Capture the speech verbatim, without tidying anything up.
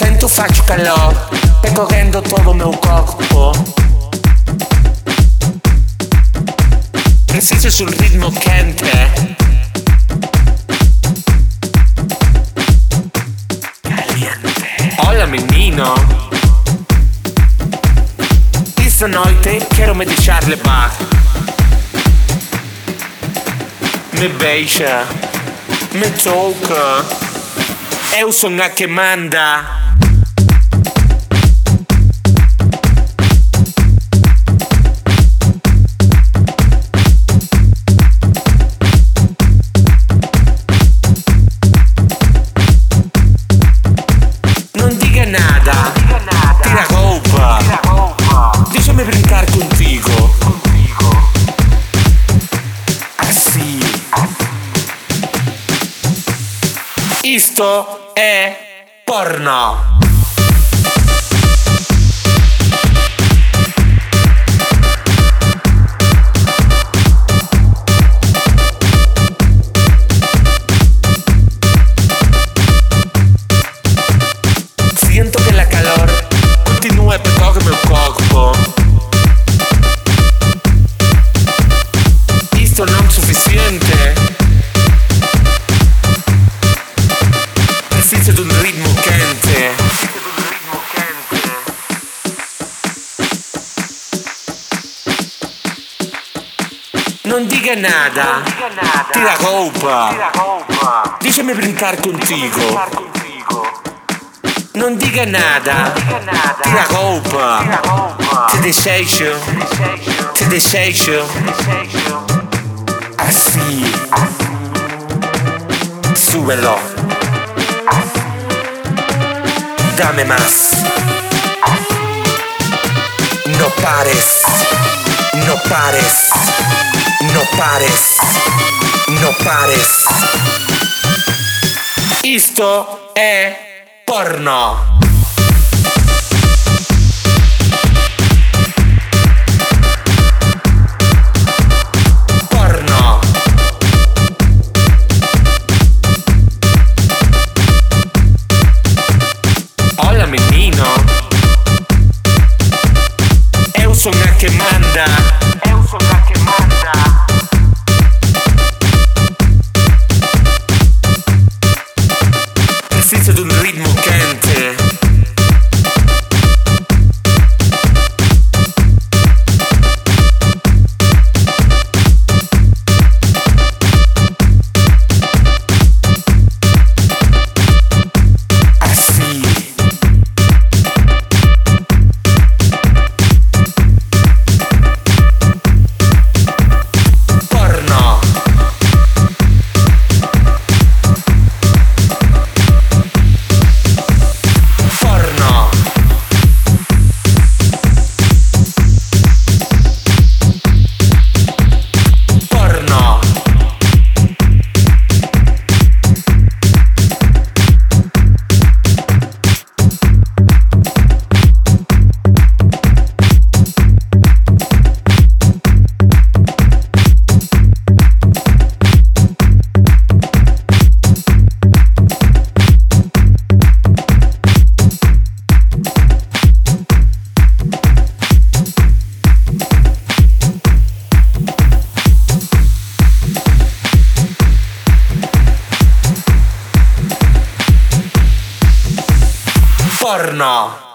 dentro faccio calor, percorrendo todo meu corpo. Preciso sul ritmo quente. Caliente. Hola menino. Esta noite quero me deixar levar. Me beija, me toca. Eu sou a que manda. Non diga nada, tira roupa. Deixa-me brincar contigo. Assim. Isto è porno. Siento che la calor continua a percorrere il mio corpo. Isto non è sufficiente. Preciso di un ritmo quente. Non diga nada, tira roupa. Deixa-me brincar contigo. Non diga nada, tira roupa. Te desejo, te desejo. Assim. Súbelo. Dame más. No pares, no pares, no pares, no pares. Isto è porno. Porno. Hola menino. Eu sou a que manda. Eu sou a que manda. Preciso di un ritmo quente. Assim. Porno. Porno. Porno. Porno.